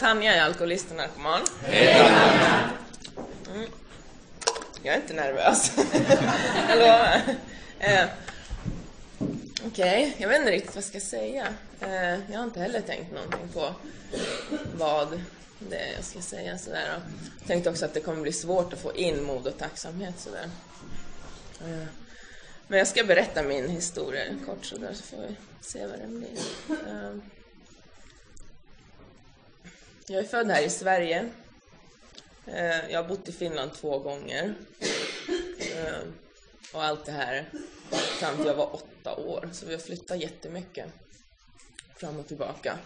Tanja är alkoholist och narkoman. Jag är inte nervös. Okej, jag vet inte riktigt vad jag ska säga. Jag har inte heller tänkt någonting på vad det är jag ska säga. Sådär. Jag tänkte också att det kommer bli svårt att få in mod och tacksamhet. Sådär. Men jag ska berätta min historia kort sådär, så får vi se vad den blir. Jag är född här i Sverige. Jag har bott i Finland 2 gånger. Och allt det här fram till jag var 8 år. Så vi har flyttat jättemycket fram och tillbaka.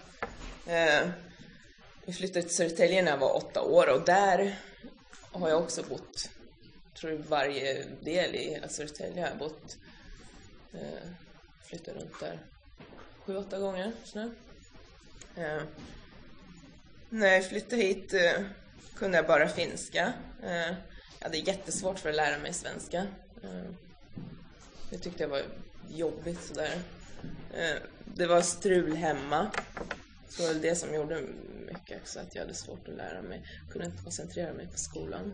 Vi flyttade till Södertälje när jag var 8 år. Och där har jag också bott, tror jag, varje del i hela Södertälje har jag bott. Flyttade runt där 7-8 gånger. När jag flyttade hit kunde jag bara finska. Jag hade jättesvårt för att lära mig svenska. Det tyckte jag var jobbigt sådär. Det var strul hemma. Så var det det som gjorde mycket, så att jag hade svårt att lära mig. Jag kunde inte koncentrera mig på skolan.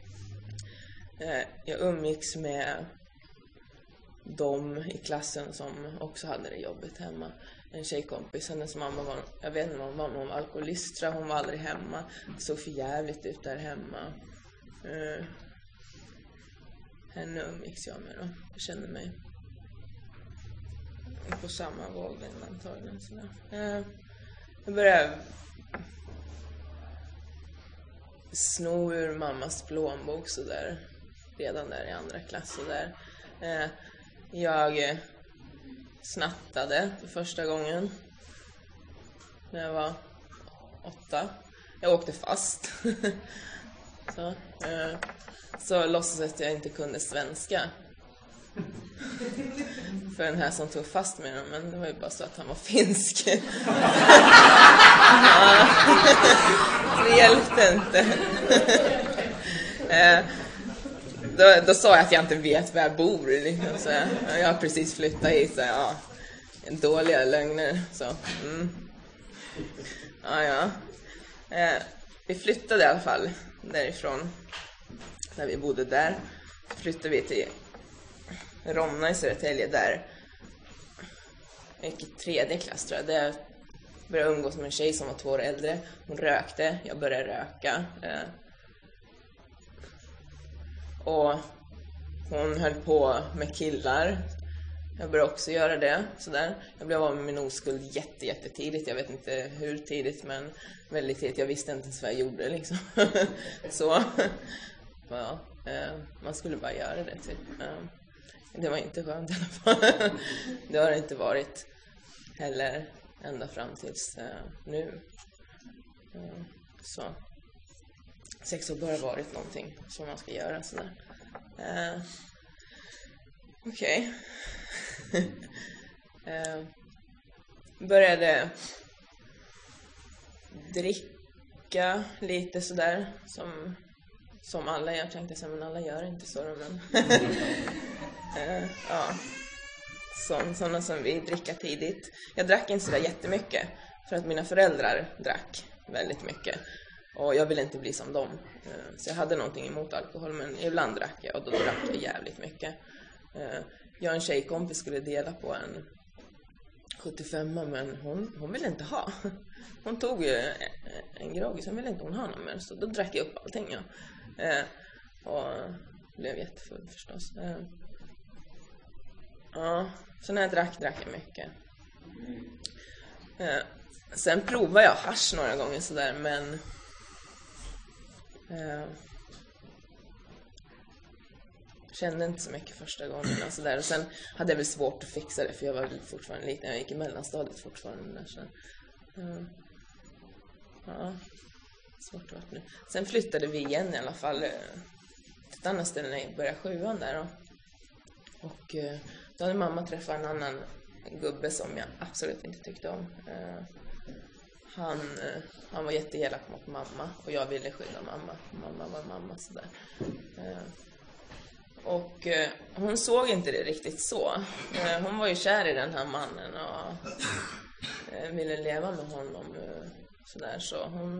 Jag umgicks med de i klassen som också hade det jobbigt hemma. En tjejkompis, hennes mamma var, jag vet inte om hon var alkoholist, hon var aldrig hemma. Det såg för jävligt ut där hemma. Henne umgicks jag med då. Jag kände mig på samma våg antagligen. Jag började sno ur mammas plånbok så där, redan där i andra klass. Så där. Jag snattade för första gången när jag var 8. Jag åkte fast. Så låtsades att jag inte kunde svenska. För den här som tog fast med dem, men det var ju bara så att han var finsk. Så det hjälpte inte. Då sa jag att jag inte vet var jag bor. Liksom. Så jag har precis flyttat hit. Så dåliga lögner. Så. Vi flyttade i alla fall därifrån. När vi bodde där flyttade vi till Romna i Södertälje där. Jag gick i 3:e klass tror jag. Där jag började umgås med en tjej som var 2 år äldre. Hon rökte, jag började röka. Och hon höll på med killar. Jag började också göra det. Sådär. Jag blev av med min oskuld jättetidigt. Jag vet inte hur tidigt, men väldigt tidigt. Jag visste inte ens vad jag gjorde. Liksom. Så ja, man skulle bara göra det typ. Det var inte skönt i alla fall. Det har det inte varit heller ända fram tills nu. Så sex har bara varit någonting som man ska göra sådär. Okej. Började dricka lite sådär som alla. Jag tänkte så, men alla gör inte så, men ja. Sådana som vi dricker tidigt. Jag drack inte sådär jättemycket för att mina föräldrar drack väldigt mycket. Och jag ville inte bli som dem. Så jag hade någonting emot alkohol, men ibland drack jag, och då drack jag jävligt mycket. Jag och en tjejkompis skulle dela på en 75, men hon ville inte ha. Hon tog ju en grogg, sen ville inte hon ha någon mer. Så då drack jag upp allting. Ja. Och blev jättefull förstås. Ja, så när jag drack jag mycket. Sen provade jag hasch några gånger sådär, men kände inte så mycket första gången och sådär. Och sen hade jag väl svårt att fixa det, för jag var fortfarande liten. Jag gick i mellanstadiet fortfarande där, så ja, svårt att vara nu. Sen flyttade vi igen i alla fall till ett annat ställe när jag började 7:an där då. Och då hade mamma träffat en annan gubbe som jag absolut inte tyckte om. Han var jätteelak mot mamma, och jag ville skydda mamma. Mamma var mamma sådär. Och hon såg inte det riktigt så. Hon var ju kär i den här mannen och ville leva med honom sådär, så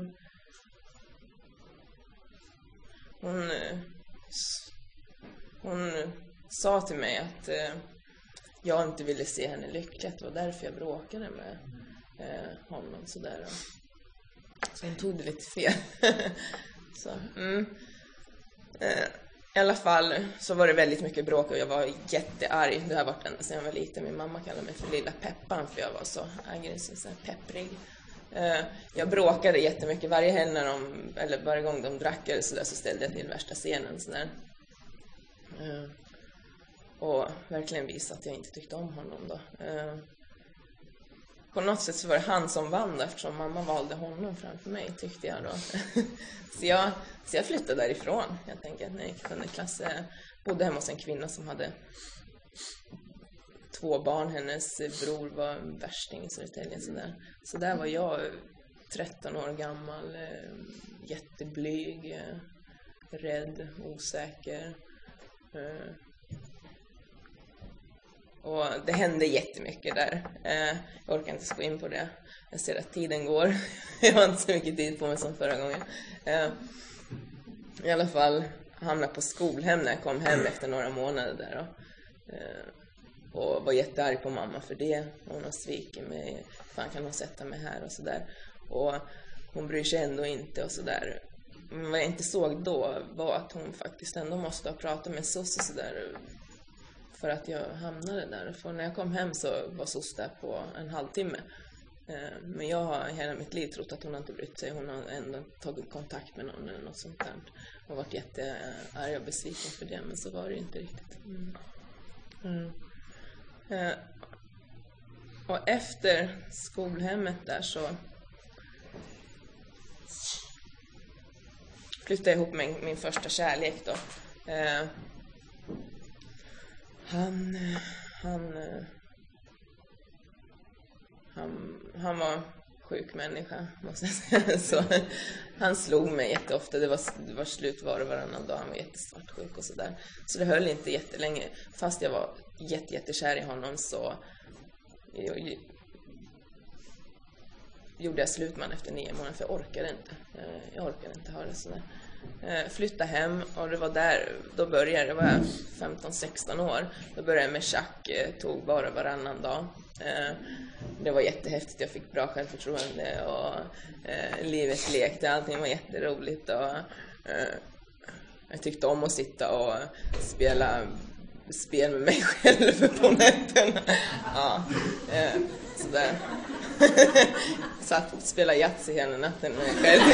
hon sa till mig att jag inte ville se henne lycklig, det var därför jag bråkade med honom sådär. Så hon tog det lite fel. Så, i alla fall så var det väldigt mycket bråk och jag var jättearg. Det har varit ända sedan jag var liten. Min mamma kallade mig för lilla Peppan för jag var så aggressiv, så pepprig. Jag bråkade jättemycket varje helg varje gång de drack eller så där, så ställde jag till värsta scenen så där. Och verkligen visade att jag inte tyckte om honom då. På något sätt så var det han som vann eftersom mamma valde honom framför mig, tyckte jag då. så jag flyttade därifrån, helt enkelt, när jag gick under klass. Jag bodde hemma hos en kvinna som hade 2 barn. Hennes bror var värsting i Södertälje. Så där var jag 13 år gammal, jätteblyg, rädd, osäker. Och det hände jättemycket där. Jag orkar inte gå in på det. Jag ser att tiden går. Jag har inte så mycket tid på mig som förra gången. I alla fall hamnade på skolhem när jag kom hem efter några månader där då. Och var jättearg på mamma för det. Hon har svikit mig. Fan, kan hon sätta mig här och sådär. Och hon bryr sig ändå inte och sådär. Men vad jag inte såg då var att hon faktiskt ändå måste ha pratat med SOS och sådär. För att jag hamnade där. För när jag kom hem så var SOS där på en halvtimme. Men jag har hela mitt liv trott att hon inte brytt sig. Hon har ändå tagit kontakt med någon eller något sånt där. Och varit jättearg och besviken för det. Men så var det ju inte riktigt. Och efter skolhemmet där så flyttade jag ihop med min första kärlek då. Han var sjuk människa, måste jag säga. Så han slog mig jätteofta. Det var slut var och varannan dag. Han var jättesvartsjuk och sådär. Så det höll inte jättelänge. Fast jag var jättekär i honom så gjorde jag slut med efter 9 månader. För jag orkade inte ha det sådär. Flytta hem och det var där då började jag var 15-16 år. Då började jag med schack, tog bara varannan dag. Det var jättehäftigt, jag fick bra självförtroende och livet lekte, allting var jätteroligt och jag tyckte om att sitta och spela spel med mig själv på nätterna. Ja, sådär. Satt och spelade Yatzy hela natten med mig själv.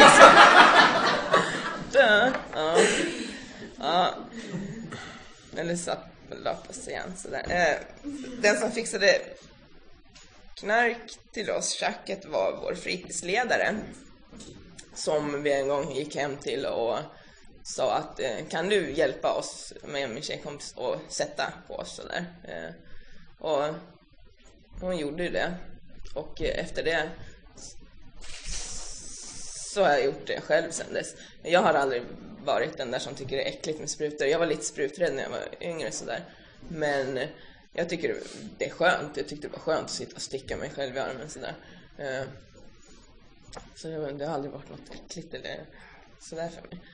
Ja. Eller satt och lapas igen sådär. Den som fixade knark till oss, tjacket, var vår fritidsledare. Som vi en gång gick hem till och sa att kan du hjälpa oss med min tjejkompis och sätta på oss sådär. Och hon gjorde ju det. Och efter det så har jag gjort det själv sen dess. Jag har aldrig varit den där som tycker det är äckligt med sprutor. Jag var lite spruträdd när jag var yngre sådär. Men jag tycker det är skönt. Jag tyckte det var skönt att sitta och sticka mig själv i armen sådär. Så det har aldrig varit något äckligt eller sådär för mig.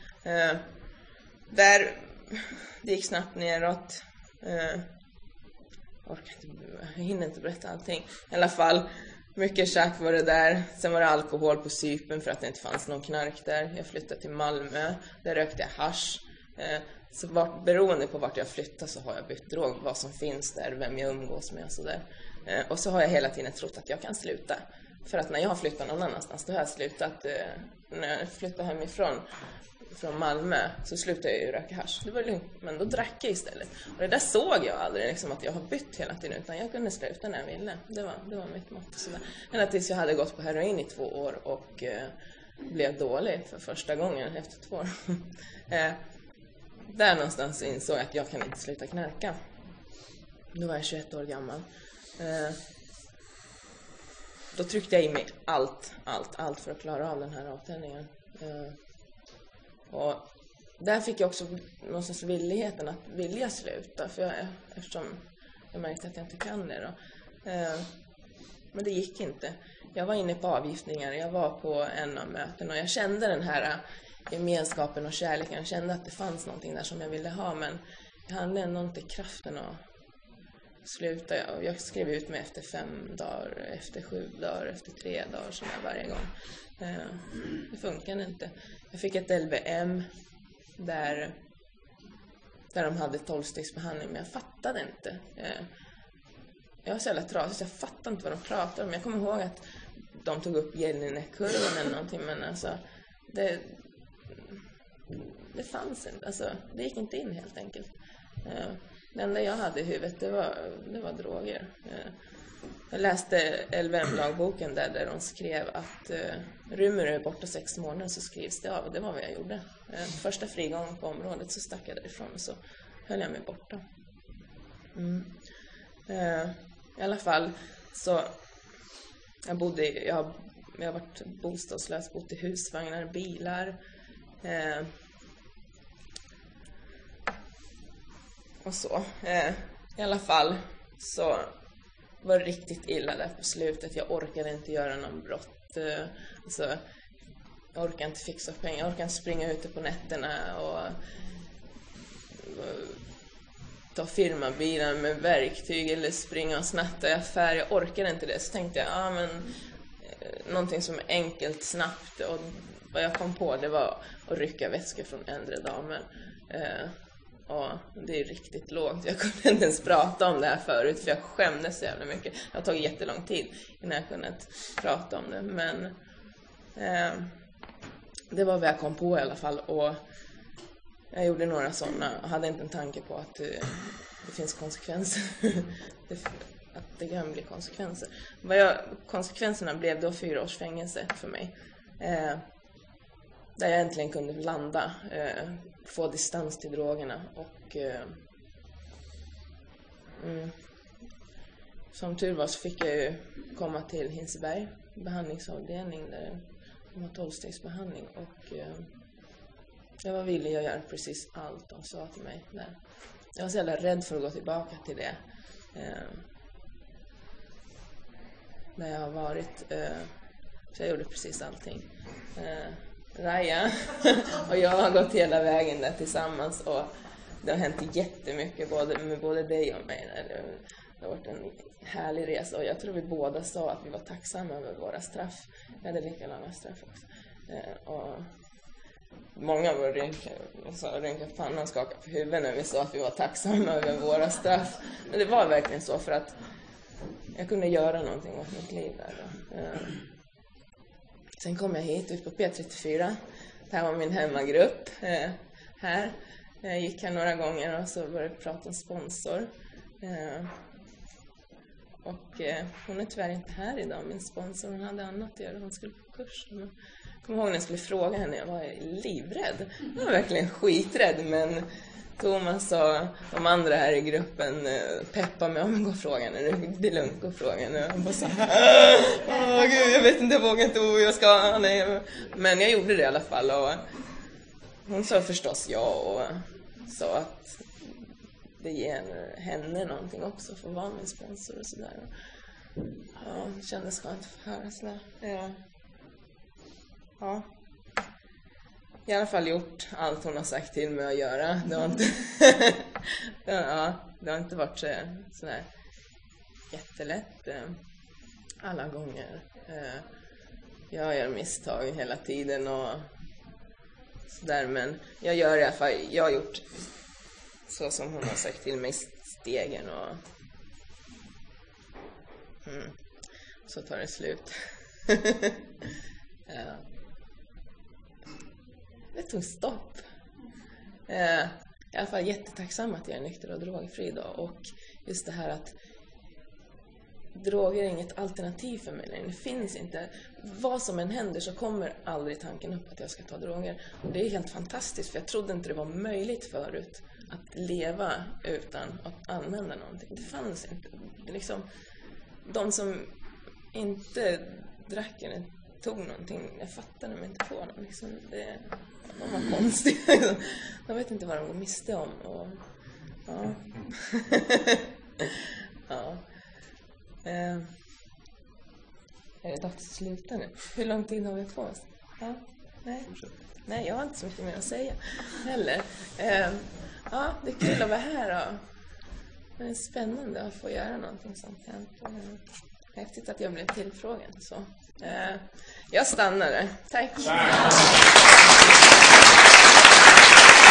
Det gick snabbt neråt. Jag hinner inte berätta allting. I alla fall, mycket tjack var det där. Sen var det alkohol på Cypern för att det inte fanns någon knark där. Jag flyttade till Malmö. Där rökte jag hasch. Så beroende på vart jag flyttar så har jag bytt drog. Vad som finns där, vem jag umgås med och sådär. Och så har jag hela tiden trott att jag kan sluta. För att när jag har flyttat någon annanstans, då har jag slutat. När jag flyttade hemifrån från Malmö så slutade jag ju röka hasch. Det var lugnt, men då drack jag istället. Och det där såg jag aldrig liksom, att jag har bytt hela tiden, utan jag kunde sluta när jag ville. Det var mitt mått. Ända tills jag hade gått på heroin i 2 år och blev dålig för första gången efter 2 år. Där någonstans insåg jag att jag kan inte sluta knarka. Då var jag 21 år gammal. Då tryckte jag i mig allt för att klara av den här avtändningen. Och där fick jag också någonstans villigheten att vilja sluta. Eftersom jag märkte att jag inte kan det då. Men det gick inte. Jag var inne på avgiftningar, jag var på en av möten och jag kände den här gemenskapen och kärleken. Jag kände att det fanns någonting där som jag ville ha, men jag hade ändå inte kraften att sluta. Jag skrev ut mig efter 5 dagar, efter 7 dagar, efter 3 dagar, som jag varje gång. Det funkade inte. Jag fick ett LVM där de hade 12-stegsbehandling, men jag fattade inte. Jag var så jävla trasig, jag fattade inte vad de pratade om. Jag kommer ihåg att de tog upp Jelinek-kurvan eller någonting, men alltså det fanns inte, alltså det gick inte in helt enkelt. Det enda jag hade i huvudet, det var droger. Jag läste LVM-lagboken där de skrev att rymmer är borta 6 månader så skrivs det av, och det var vad jag gjorde. Första frigången på området så stack jag därifrån och så höll jag mig borta. I alla fall så jag har varit bostadslös, bott i husvagnar, bilar och så. I alla fall så var det riktigt illa där på slutet. Jag orkade inte göra någon brott. Alltså, jag orkade inte fixa pengar. Jag orkade inte springa ute på nätterna och ta firmabilar med verktyg eller springa och snatta i affär. Jag orkade inte det. Så tänkte jag, men någonting som är enkelt, snabbt. Och vad jag kom på, det var att rycka väskor från äldre damer. Och det är riktigt lågt. Jag kunde inte ens prata om det här förut, för jag skämdes så jävla mycket. Det har tagit jättelång tid innan jag kunde prata om det. Men det var vad jag kom på i alla fall. Och jag gjorde några sådana och hade inte en tanke på att det finns konsekvenser. Att det kan bli konsekvenser. Konsekvenserna blev då 4 års fängelse för mig. Där jag äntligen kunde landa, få distans till drogerna och som tur var så fick jag ju komma till Hinseberg behandlingsavdelning där de har 12-stegsbehandling och jag var villig att göra precis allt de sa till mig där. Jag var så jävla rädd för att gå tillbaka till det där jag har varit, så jag gjorde precis allting. Raja och jag har gått hela vägen där tillsammans och det har hänt jättemycket med både dig och mig. Det har varit en härlig resa och jag tror vi båda sa att vi var tacksamma över våra straff. Vi hade lika långa straff också. Och många var rynkade pannan och skakade på huvudet när vi sa att vi var tacksamma över våra straff. Men det var verkligen så, för att jag kunde göra någonting åt mitt liv där då. Sen kom jag hit ut på P34. Det här var min hemmagrupp här. Jag gick här några gånger och så började jag prata om sponsor. Och hon är tyvärr inte här idag, min sponsor. Hon hade annat att göra, hon skulle på kurs. Jag kommer ihåg när jag skulle fråga henne, jag var livrädd. Jag var verkligen skiträdd, men Thomas och de andra här i gruppen peppade mig om att gå och fråga henne. Det är lugnt, gå och fråga henne. Och bara så här, gud, jag vet inte, jag vågar inte, jag ska, nej. Men jag gjorde det i alla fall och hon sa förstås ja och sa att det ger henne någonting också för att vara min sponsor och sådär. Ja, det kändes skönt att höra sådär. Ja. I alla fall gjort allt hon har sagt till mig att göra. Det har inte, det har inte varit sådär jättelätt alla gånger. Jag gör misstag hela tiden och sådär, men jag gör i alla fall, jag har gjort så som hon har sagt till mig, stegen och så tar det slut. Ja. Det tog stopp. I alla fall jättetacksam att jag är nykter och drogfri då. Och just det här att droger är inget alternativ för mig. Det finns inte. Vad som än händer så kommer aldrig tanken upp att jag ska ta droger. Och det är helt fantastiskt, för jag trodde inte det var möjligt förut att leva utan att använda någonting. Det fanns inte. Liksom, de som inte drack eller tog någonting, jag fattade mig inte på dem. Liksom, de var konstiga. De vet inte vad de går miste om. Och, ja. Ja. Är det dags att sluta nu? Hur lång tid har vi på oss? Ja, nej, jag har inte så mycket mer att säga heller. Ja, det är kul att vara här och det är spännande att få göra någonting sånt här. Häftigt att jag blev tillfrågad. Så. Jag stannar där. Tack.